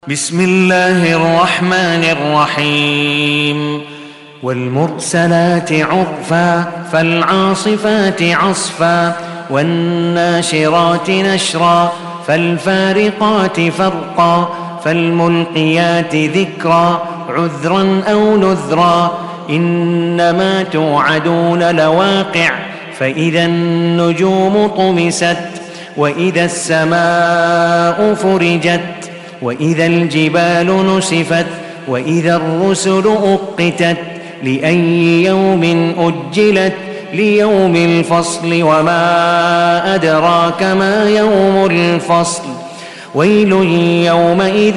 بسم الله الرحمن الرحيم والمرسلات عرفا فالعاصفات عصفا والناشرات نشرا فالفارقات فرقا فالملقيات ذكرا عذرا أو نذرا إنما توعدون لواقع فإذا النجوم طمست وإذا السماء فرجت وإذا الجبال نسفت وإذا الرسل أقتت لأي يوم أجلت ليوم الفصل وما أدراك ما يوم الفصل ويل يومئذ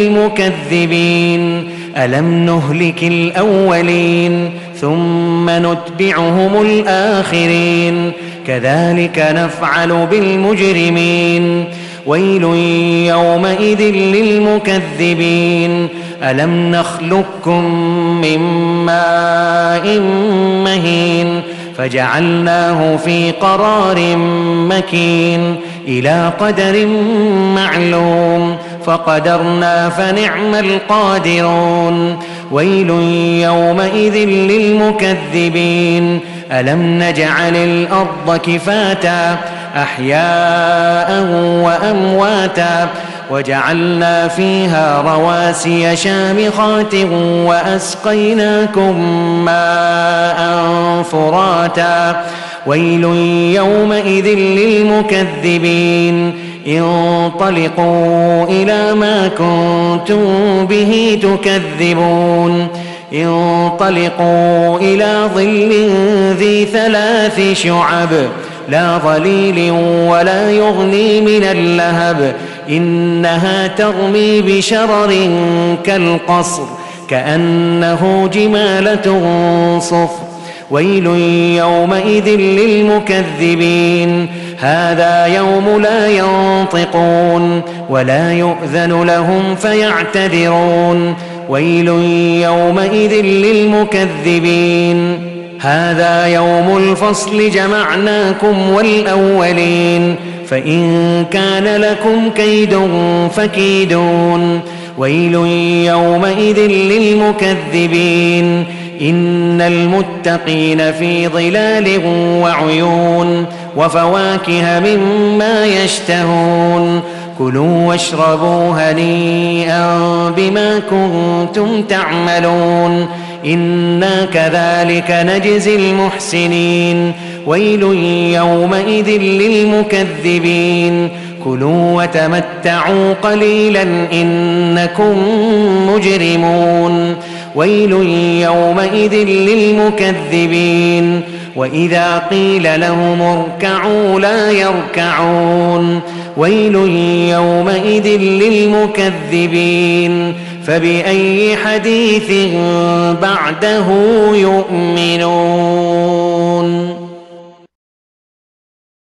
للمكذبين ألم نهلك الأولين ثم نتبعهم الآخرين كذلك نفعل بالمجرمين ويل يومئذ للمكذبين ألم نخلقكم من ماء مهين فجعلناه في قرار مكين إلى قدر معلوم فقدرنا فنعم القادرون ويل يومئذ للمكذبين ألم نجعل الأرض كفاتا أحياء وأمواتا وجعلنا فيها رواسي شامخات وأسقيناكم ماء فراتا ويل يومئذ للمكذبين انطلقوا إلى ما كنتم به تكذبون انطلقوا إلى ظل ذي 3 شعب لا ظليل ولا يغني من اللهب إنها ترمي بشرر كالقصر كأنه جمالة صفر ويل يومئذ للمكذبين هذا يوم لا ينطقون ولا يؤذن لهم فيعتذرون ويل يومئذ للمكذبين هذا يوم الفصل جمعناكم والأولين فإن كان لكم كيد فكيدون ويل يومئذ للمكذبين إن المتقين في ظلال وعيون وفواكه مما يشتهون كلوا واشربوا هنيئا بما كنتم تعملون إنا كذلك نجزي المحسنين ويل يومئذ للمكذبين كلوا وتمتعوا قليلا إنكم مجرمون ويل يومئذ للمكذبين وإذا قيل لهم اركعوا لا يركعون ويل يومئذ للمكذبين فبأي حديث بعده يؤمنون